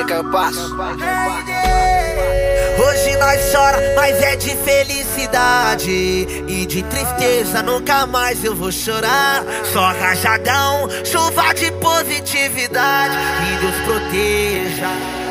É que eu passo. Hoje nós chora, mas é de felicidade. E de tristeza nunca mais eu vou chorar. Só rajadão, chuva de positividade. Que Deus proteja.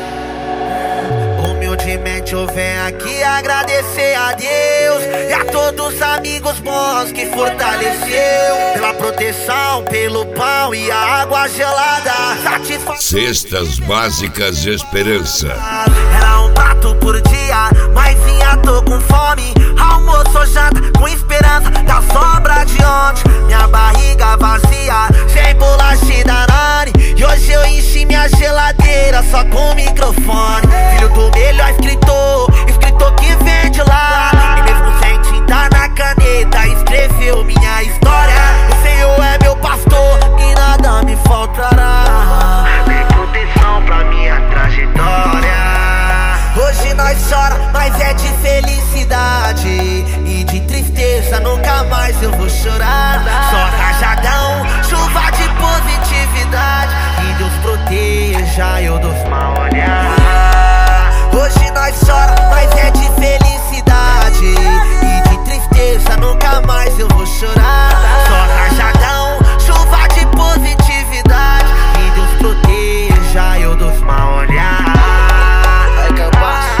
Humildemente eu venho aqui agradecer a Deus e a todos os amigos bons que fortaleceu. Pela proteção, pelo pão e a água gelada. Cestas Básicas Esperança. Era um prato por dia, mas vinha tô com fome. Almoço ou janta com esperança da sobra de ontem. Minha barriga vazia, sem bolacha e danone. E hoje eu enchi minha geladeira só com microfone. Filho do melhor escritor que vem de lá. E mesmo sem tinta na caneta escreveu minha história. O Senhor é meu pastor e nada me faltará. Tem proteção pra minha trajetória. Hoje nós chora, mas é de felicidade. E de tristeza nunca mais eu vou chorar. Só rajadão, chuva de positividade. Que Deus proteja eu dos mal olhar. Hoje nós chora, mas é de felicidade. E de tristeza nunca mais eu vou chorar. Só rajadão, chuva de positividade. Que Deus proteja eu dos mal olhar. É que eu passo.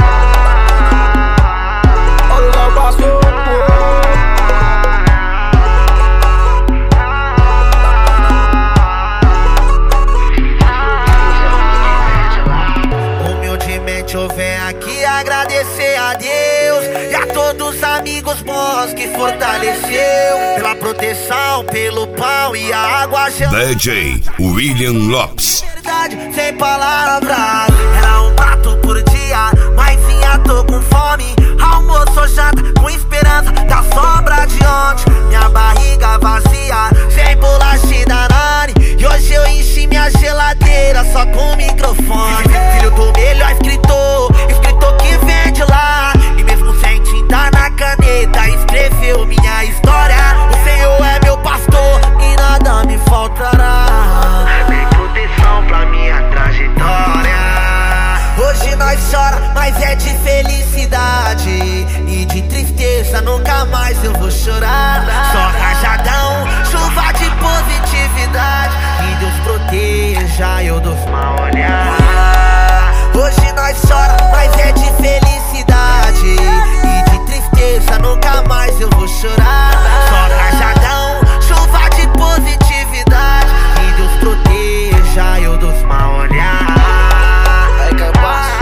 Humildemente eu venho aqui agradecer a Deus e a todos os amigos bons que fortaleceu. Pela proteção, pelo pão e a água gelada. DJ William Lopes. Verdade, sem palavras. Era um prato por dia, mas vinha tô com fome. Almoço ou janta com esperança da sobra de ontem. Minha barriga vazia, sem bolacha e danone. E hoje eu enchi minha geladeira só com microfone. Filho do melhor escritor que vem de lá. E mesmo sem tinta na caneta escreveu minha história. O Senhor é meu pastor e nada me faltará. Tem proteção pra minha trajetória. Hoje nós chora, mas é de felicidade. E de tristeza nunca mais eu vou chorar. Só rajadão, chuva de positividade. Que Deus proteja eu dos mal olhar. Hoje nós chora, mas é de felicidade. E de tristeza nunca mais eu vou chorar. Só rajadão, chuva de positividade. Que Deus proteja eu dos mal olhar. É que eu passo.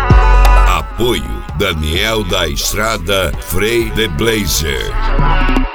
Apoio Daniel da Estrada Frei de Blazer.